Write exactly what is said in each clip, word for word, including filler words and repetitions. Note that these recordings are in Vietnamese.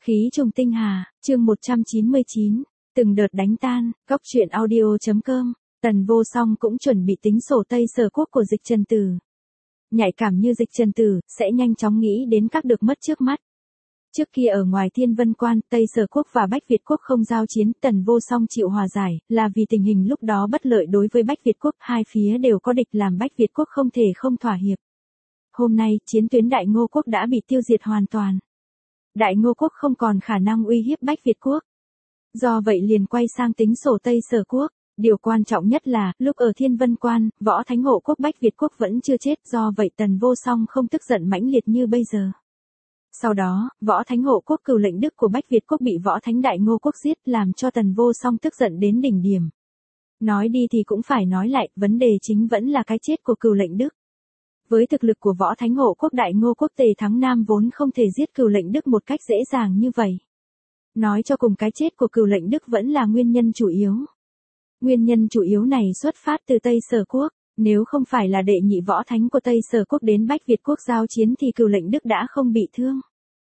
Khí trùng tinh hà, chương một trăm chín mươi chín, từng đợt đánh tan, góc truyện audio.com, Tần Vô Song cũng chuẩn bị tính sổ Tây Sở Quốc của Dịch Trần Tử. Nhạy cảm như Dịch Trần Tử, sẽ nhanh chóng nghĩ đến các được mất trước mắt. Trước kia ở ngoài Thiên Vân Quan, Tây Sở Quốc và Bách Việt Quốc không giao chiến, Tần Vô Song chịu hòa giải, là vì tình hình lúc đó bất lợi đối với Bách Việt Quốc, hai phía đều có địch làm Bách Việt Quốc không thể không thỏa hiệp. Hôm nay, chiến tuyến Đại Ngô Quốc đã bị tiêu diệt hoàn toàn. Đại Ngô Quốc không còn khả năng uy hiếp Bách Việt Quốc. Do vậy liền quay sang tính sổ Tây Sở Quốc. Điều quan trọng nhất là, lúc ở Thiên Vân Quan, Võ Thánh Hộ Quốc Bách Việt Quốc vẫn chưa chết, do vậy Tần Vô Song không tức giận mãnh liệt như bây giờ. Sau đó, Võ Thánh Hộ Quốc Cửu Lệnh Đức của Bách Việt Quốc bị Võ Thánh Đại Ngô Quốc giết, làm cho Tần Vô Song tức giận đến đỉnh điểm. Nói đi thì cũng phải nói lại, vấn đề chính vẫn là cái chết của Cửu Lệnh Đức. Với thực lực của Võ Thánh Hộ Quốc Đại Ngô Quốc Tề Thắng Nam vốn không thể giết Cửu Lệnh Đức một cách dễ dàng như vậy. Nói cho cùng cái chết của Cửu Lệnh Đức vẫn là nguyên nhân chủ yếu. Nguyên nhân chủ yếu này xuất phát từ Tây Sở Quốc, nếu không phải là đệ nhị võ thánh của Tây Sở Quốc đến Bách Việt Quốc giao chiến thì Cửu Lệnh Đức đã không bị thương.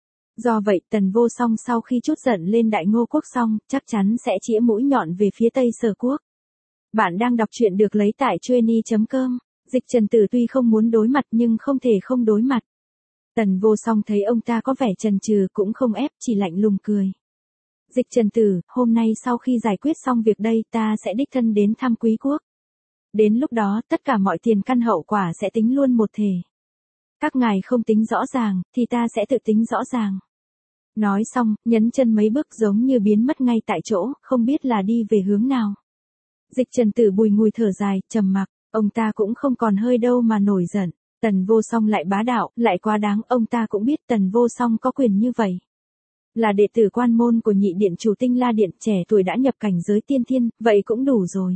Do vậy Tần Vô Song sau khi trút giận lên Đại Ngô Quốc xong, chắc chắn sẽ chĩa mũi nhọn về phía Tây Sở Quốc. Bạn đang đọc truyện được lấy tại chueny chấm com. Dịch Trần Tử tuy không muốn đối mặt nhưng không thể không đối mặt. Tần Vô Song thấy ông ta có vẻ chần chừ cũng không ép, chỉ lạnh lùng cười. Dịch Trần Tử, hôm nay sau khi giải quyết xong việc đây ta sẽ đích thân đến thăm Quý Quốc. Đến lúc đó tất cả mọi tiền căn hậu quả sẽ tính luôn một thể. Các ngài không tính rõ ràng, thì ta sẽ tự tính rõ ràng. Nói xong, nhấn chân mấy bước giống như biến mất ngay tại chỗ, không biết là đi về hướng nào. Dịch Trần Tử bùi ngùi thở dài, trầm mặc. Ông ta cũng không còn hơi đâu mà nổi giận. Tần Vô Song lại bá đạo, lại quá đáng, ông ta cũng biết Tần Vô Song có quyền như vậy. Là đệ tử quan môn của nhị điện chủ Tinh La Điện, trẻ tuổi đã nhập cảnh giới tiên thiên, vậy cũng đủ rồi.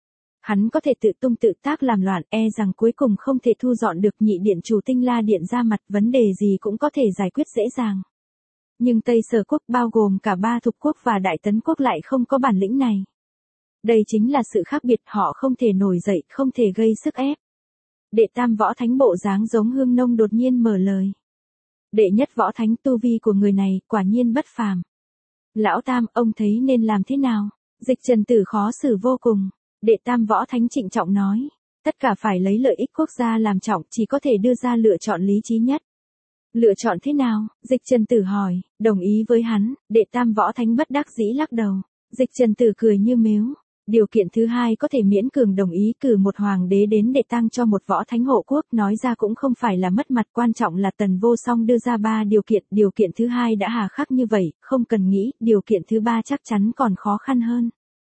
Hắn có thể tự tung tự tác làm loạn, e rằng cuối cùng không thể thu dọn được nhị điện chủ Tinh La Điện ra mặt, vấn đề gì cũng có thể giải quyết dễ dàng. Nhưng Tây Sở Quốc bao gồm cả Ba Thục Quốc và Đại Tấn Quốc lại không có bản lĩnh này. Đây chính là sự khác biệt, họ không thể nổi dậy, không thể gây sức ép. Đệ tam võ thánh bộ dáng giống Hương Nông đột nhiên mở lời. Đệ nhất võ thánh, tu vi của người này quả nhiên bất phàm. Lão tam, ông thấy nên làm thế nào? Dịch Trần Tử khó xử vô cùng. Đệ tam võ thánh trịnh trọng nói. Tất cả phải lấy lợi ích quốc gia làm trọng, chỉ có thể đưa ra lựa chọn lý trí nhất. Lựa chọn thế nào? Dịch Trần Tử hỏi. Đồng ý với hắn, đệ tam võ thánh bất đắc dĩ lắc đầu. Dịch Trần Tử cười như mếu. Điều kiện thứ hai có thể miễn cường đồng ý, cử một hoàng đế đến để tang cho một võ thánh hộ quốc, nói ra cũng không phải là mất mặt, quan trọng là Tần Vô Song đưa ra ba điều kiện, điều kiện thứ hai đã hà khắc như vậy, không cần nghĩ, điều kiện thứ ba chắc chắn còn khó khăn hơn.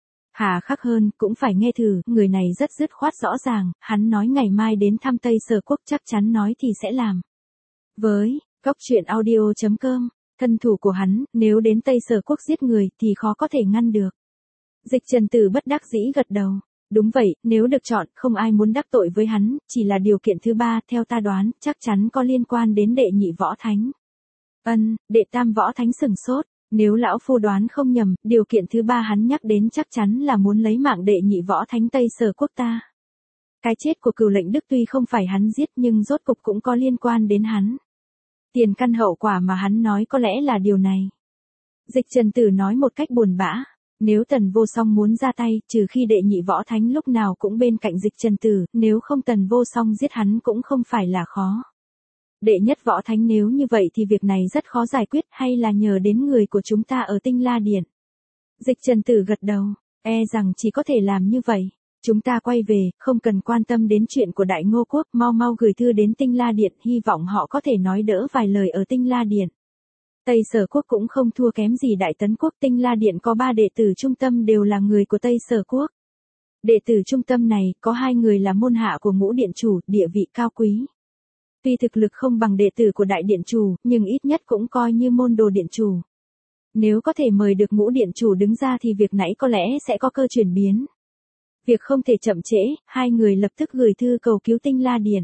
Hà khắc hơn, cũng phải nghe thử, người này rất dứt khoát rõ ràng, hắn nói ngày mai đến thăm Tây Sở Quốc, chắc chắn nói thì sẽ làm. Với góc truyện audio.com, thân thủ của hắn, nếu đến Tây Sở Quốc giết người thì khó có thể ngăn được. Dịch Trần Tử bất đắc dĩ gật đầu. Đúng vậy, nếu được chọn, không ai muốn đắc tội với hắn, chỉ là điều kiện thứ ba, theo ta đoán, chắc chắn có liên quan đến đệ nhị võ thánh. Ân, đệ tam võ thánh sừng sốt, nếu lão phu đoán không nhầm, điều kiện thứ ba hắn nhắc đến chắc chắn là muốn lấy mạng đệ nhị võ thánh Tây Sở Quốc ta. Cái chết của Cửu Lệnh Đức tuy không phải hắn giết nhưng rốt cục cũng có liên quan đến hắn. Tiền căn hậu quả mà hắn nói có lẽ là điều này. Dịch Trần Tử nói một cách buồn bã. Nếu Tần Vô Song muốn ra tay, trừ khi đệ nhị võ thánh lúc nào cũng bên cạnh Dịch Trần Tử, nếu không Tần Vô Song giết hắn cũng không phải là khó. Đệ nhất võ thánh nếu như vậy thì việc này rất khó giải quyết, hay là nhờ đến người của chúng ta ở Tinh La Điện. Dịch Trần Tử gật đầu, e rằng chỉ có thể làm như vậy. Chúng ta quay về, không cần quan tâm đến chuyện của Đại Ngô Quốc, mau mau gửi thư đến Tinh La Điện, hy vọng họ có thể nói đỡ vài lời ở Tinh La Điện. Tây Sở Quốc cũng không thua kém gì Đại Tấn Quốc, Tinh La Điện có ba đệ tử trung tâm đều là người của Tây Sở Quốc. Đệ tử trung tâm này, có hai người là môn hạ của Ngũ Điện Chủ, địa vị cao quý. Tuy thực lực không bằng đệ tử của Đại Điện Chủ, nhưng ít nhất cũng coi như môn đồ Điện Chủ. Nếu có thể mời được Ngũ Điện Chủ đứng ra thì việc nãy có lẽ sẽ có cơ chuyển biến. Việc không thể chậm trễ, hai người lập tức gửi thư cầu cứu Tinh La Điện.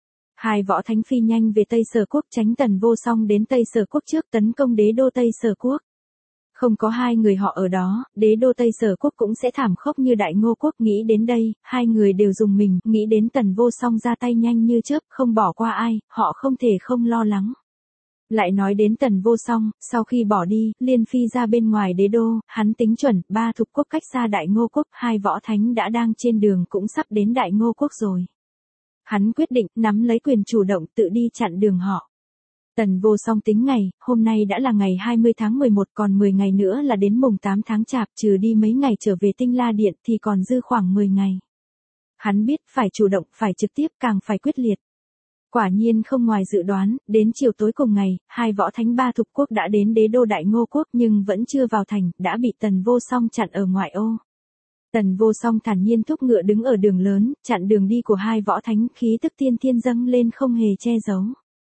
Hai võ thánh phi nhanh về Tây Sở Quốc, tránh Tần Vô Song đến Tây Sở Quốc trước tấn công đế đô Tây Sở Quốc. Không có hai người họ ở đó, đế đô Tây Sở Quốc cũng sẽ thảm khốc như Đại Ngô Quốc. Nghĩ đến đây, hai người đều dùng mình, nghĩ đến Tần Vô Song ra tay nhanh như chớp, không bỏ qua ai, họ không thể không lo lắng. Lại nói đến Tần Vô Song, sau khi bỏ đi, liên phi ra bên ngoài đế đô, hắn tính chuẩn, ba thục quốc cách xa Đại Ngô quốc, hai võ thánh đã đang trên đường cũng sắp đến Đại Ngô quốc rồi. Hắn quyết định, nắm lấy quyền chủ động tự đi chặn đường họ. Tần Vô Song tính ngày, hôm nay đã là ngày hai mươi tháng mười một, còn mười ngày nữa là đến mùng tám tháng Chạp, trừ đi mấy ngày trở về Tinh La Điện thì còn dư khoảng mười ngày. Hắn biết phải chủ động, phải trực tiếp, càng phải quyết liệt. Quả nhiên không ngoài dự đoán, đến chiều tối cùng ngày, hai võ thánh ba thục quốc đã đến đế đô Đại Ngô quốc nhưng vẫn chưa vào thành, đã bị Tần Vô Song chặn ở ngoại ô. Tần Vô Song thản nhiên thúc ngựa đứng ở đường lớn, chặn đường đi của hai võ thánh, khí tức tiên thiên dâng lên không hề che giấu.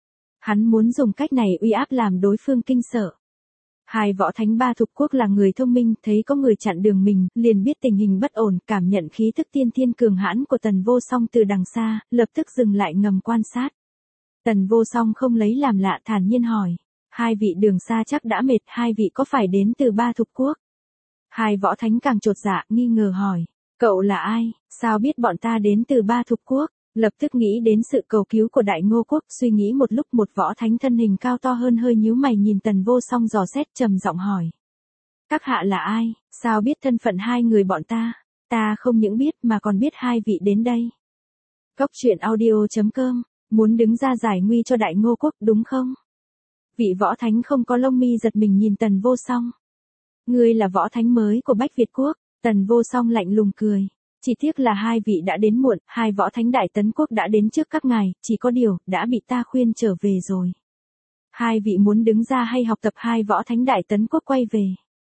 Hắn muốn dùng cách này uy áp làm đối phương kinh sợ. Hai võ thánh ba thục quốc là người thông minh, thấy có người chặn đường mình, liền biết tình hình bất ổn, cảm nhận khí thức tiên thiên cường hãn của Tần Vô Song từ đằng xa, lập tức dừng lại ngầm quan sát. Tần Vô Song không lấy làm lạ, thản nhiên hỏi. Hai vị đường xa chắc đã mệt, hai vị có phải đến từ ba thục quốc? Hai võ thánh càng chột dạ, nghi ngờ hỏi. Cậu là ai, sao biết bọn ta đến từ ba thục quốc? Lập tức nghĩ đến sự cầu cứu của Đại Ngô quốc, suy nghĩ một lúc, một võ thánh thân hình cao to hơn hơi nhíu mày nhìn Tần Vô Song dò xét, trầm giọng hỏi. Các hạ là ai, sao biết thân phận hai người bọn ta? Ta không những biết mà còn biết hai vị đến đây. Cốc truyện audio chấm com, muốn đứng ra giải nguy cho Đại Ngô quốc đúng không? Vị võ thánh không có lông mi giật mình nhìn Tần Vô Song. Ngươi là võ thánh mới của Bách Việt quốc, Tần Vô Song lạnh lùng cười. Chỉ tiếc là hai vị đã đến muộn, hai võ thánh Đại Tấn quốc đã đến trước các ngài, chỉ có điều, đã bị ta khuyên trở về rồi. Hai vị muốn đứng ra hay học tập hai võ thánh Đại Tấn quốc quay về.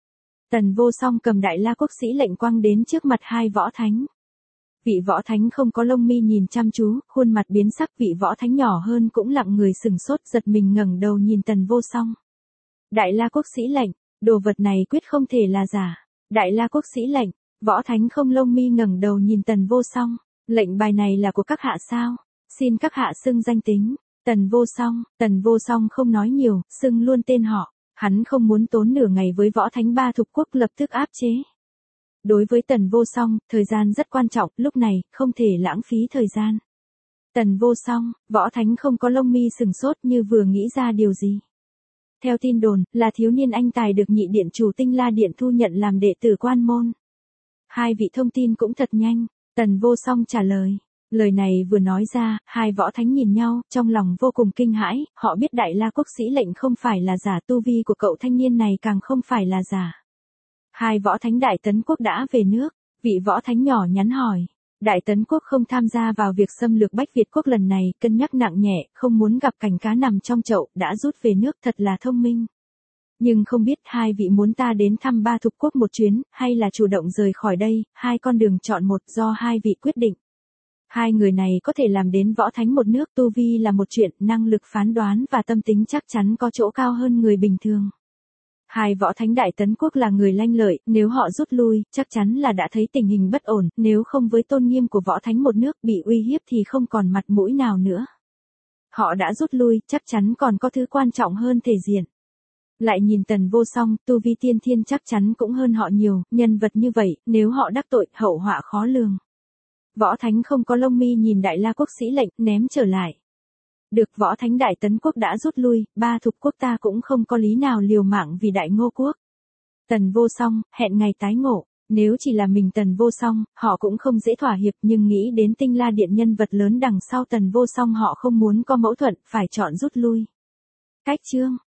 Tần Vô Song cầm Đại La quốc sĩ lệnh quăng đến trước mặt hai võ thánh. Vị võ thánh không có lông mi nhìn chăm chú, khuôn mặt biến sắc, vị võ thánh nhỏ hơn cũng lặng người sừng sốt, giật mình ngẩng đầu nhìn Tần Vô Song. Đại La quốc sĩ lệnh, đồ vật này quyết không thể là giả. Đại La quốc sĩ lệnh. Võ thánh không lông mi ngẩng đầu nhìn Tần Vô Song, lệnh bài này là của các hạ sao? Xin các hạ xưng danh tính. Tần Vô Song, Tần Vô Song không nói nhiều, xưng luôn tên họ, hắn không muốn tốn nửa ngày với võ thánh ba thục quốc, lập tức áp chế. Đối với Tần Vô Song, thời gian rất quan trọng, lúc này, không thể lãng phí thời gian. Tần Vô Song, võ thánh không có lông mi sừng sốt như vừa nghĩ ra điều gì. Theo tin đồn, là thiếu niên anh tài được nhị điện chủ Tinh La Điện thu nhận làm đệ tử quan môn. Hai vị thông tin cũng thật nhanh, Tần Vô Song trả lời. Lời này vừa nói ra, hai võ thánh nhìn nhau, trong lòng vô cùng kinh hãi, họ biết Đại La quốc sĩ lệnh không phải là giả, tu vi của cậu thanh niên này càng không phải là giả. Hai võ thánh Đại Tấn quốc đã về nước, vị võ thánh nhỏ nhắn hỏi. Đại Tấn quốc không tham gia vào việc xâm lược Bách Việt quốc lần này, cân nhắc nặng nhẹ, không muốn gặp cảnh cá nằm trong chậu, đã rút về nước, thật là thông minh. Nhưng không biết hai vị muốn ta đến thăm ba thục quốc một chuyến, hay là chủ động rời khỏi đây, hai con đường chọn một, do hai vị quyết định. Hai người này có thể làm đến võ thánh một nước, tu vi là một chuyện, năng lực phán đoán và tâm tính chắc chắn có chỗ cao hơn người bình thường. Hai võ thánh Đại Tấn quốc là người lanh lợi, nếu họ rút lui, chắc chắn là đã thấy tình hình bất ổn, nếu không với tôn nghiêm của võ thánh một nước bị uy hiếp thì không còn mặt mũi nào nữa. Họ đã rút lui, chắc chắn còn có thứ quan trọng hơn thể diện. Lại nhìn Tần Vô Song, tu vi tiên thiên chắc chắn cũng hơn họ nhiều, nhân vật như vậy, nếu họ đắc tội, hậu họa khó lường. Võ thánh không có lông mi nhìn Đại La quốc sĩ lệnh, ném trở lại. Được, võ thánh Đại Tấn quốc đã rút lui, ba thục quốc ta cũng không có lý nào liều mạng vì Đại Ngô quốc. Tần Vô Song, hẹn ngày tái ngộ. Nếu chỉ là mình Tần Vô Song, họ cũng không dễ thỏa hiệp, nhưng nghĩ đến Tinh La Điện nhân vật lớn đằng sau Tần Vô Song, họ không muốn có mâu thuẫn, phải chọn rút lui. Cách chương